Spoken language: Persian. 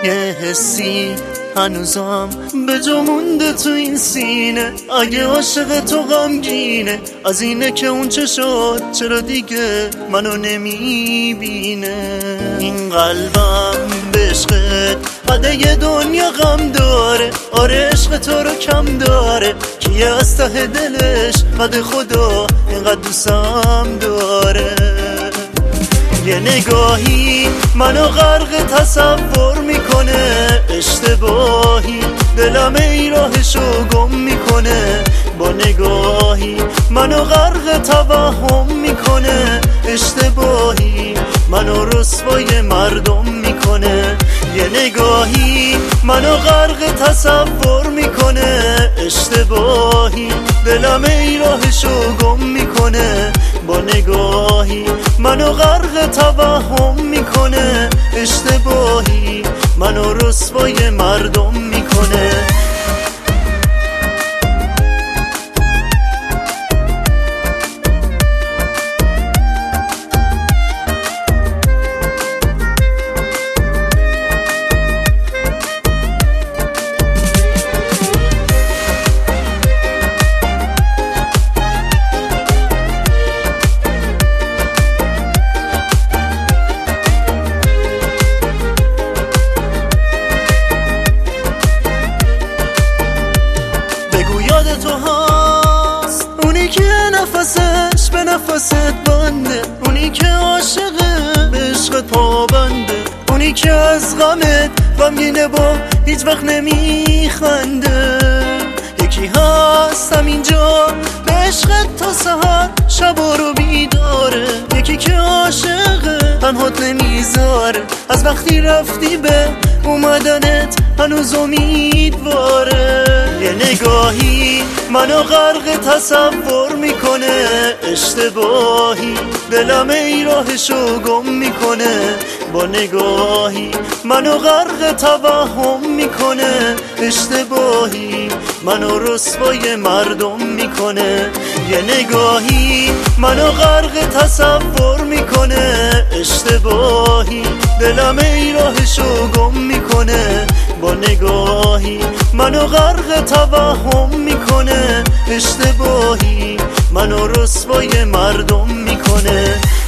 یه حسی هنوزم به جا مونده تو این سینه، اگه عاشق تو غمگینه از اینه که اون چه شد چرا دیگه منو نمیبینه. این قلبم به عشقت قده دنیا غم داره، آره عشق تو رو کم داره، کیه از ته دلش قد خدا اینقدر دوستم داره. یه نگاهی منو غرق تصور میکنه، اشتباهی دلم ای راهشو گم میکنه. با نگاهی منو غرق توهم میکنه، اشتباهی منو رسوای مردم میکنه. یه نگاهی منو غرق تصور میکنه، اشتباهی دلم ای راهشو گم میکنه. با نگاهی منو غرق توهم میکنه، اشتباهی منو رسوای مردم میکنه. تو هست اونی که نفسش به نفست بنده، اونی که عاشقه به عشقت پابنده، اونی که از غمت غمگینه با هیچ وقت نمیخنده. یکی هست همینجا به عشقت تا سحر شبا رو بیداره، یکی که عاشقه تنهات نمیذاره، از وقتی رفتی به اومدنت هنوز امیدواره. یه نگاهی منو غرق تصور میکنه، اشتباهی دلم ای راهشو گم میکنه. با نگاهی منو غرق توهم میکنه، اشتباهی منو رسوای مردم میکنه. یه نگاهی منو غرق تصور میکنه، اشتباهی دلم ای راهشو گم میکنه. با نگاهی منو غرق توهم میکنه، اشتباهی منو رسوای مردم میکنه.